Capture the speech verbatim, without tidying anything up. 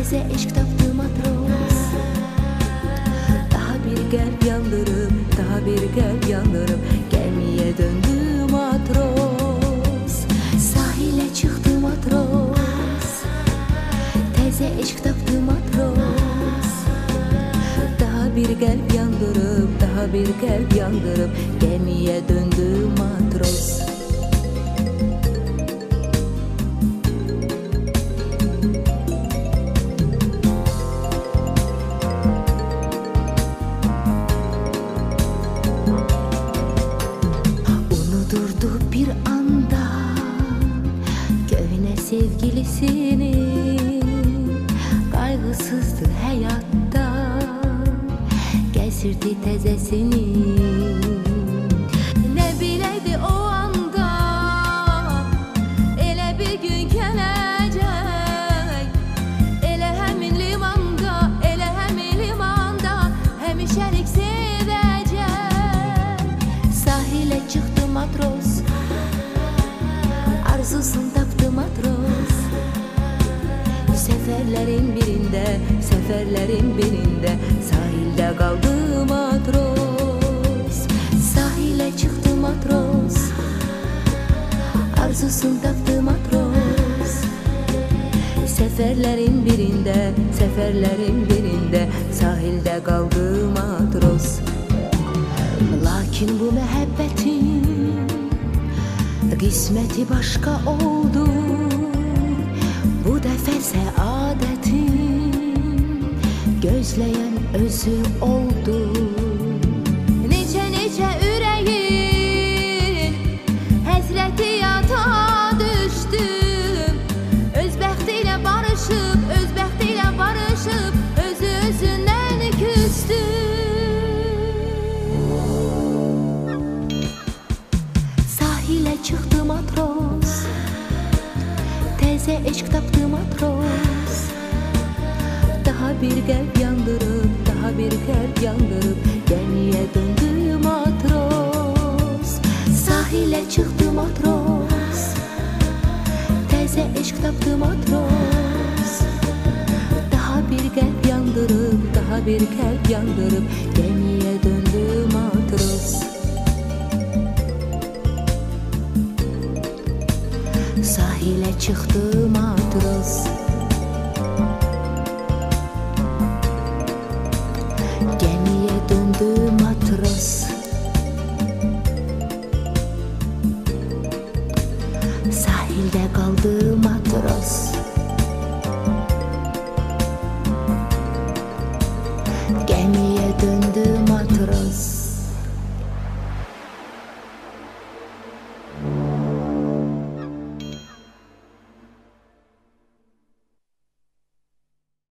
Teze eşk taptı matros. Daha bir gel yandırıp, daha bir gel yandırıp gemiye döndü matros. Sahile çıktı matros. Teze eşk taptı matros. Daha bir gel yandırıp, daha bir gel yandırıp gemiye döndü matros. Unudurdu bir anda köhne sevgilisini, kaygısızdı hayatta, gezirdi tezesini. Ne bileydi o anda ele bir gün gelecek, ele hemin limanda, ele hemin limanda hemişelik sevecek. Sahile çıktı matros, arzusunu taptı matros. Seferlerin birinde, seferlerin birinde sahilde kaldı matros. Sahile çıktı matros, arzusunu taptı matros. Seferlerin birinde, seferlerin birinde sahilde kaldı matros. Lakin bu muhabbetin kısmeti başka oldu. Bu defa saadetin gözleyen özü oldu. Nice nice yüreğin həsrəti yata düşdüm. Öz bəxtiyle barışıp, öz bəxtiyle barışıp özü özündən küstü. Sahile çıktı matros. Teze eşk taptı matros. Daha bir gel yandırıp, daha bir gel yandırıp gemiye döndü matros. Sahile çıktı matros. Teze eşk taptı matros. Daha bir gel yandırıp, daha bir gel yandırıp gemiye döndü matros. Sahile çıktı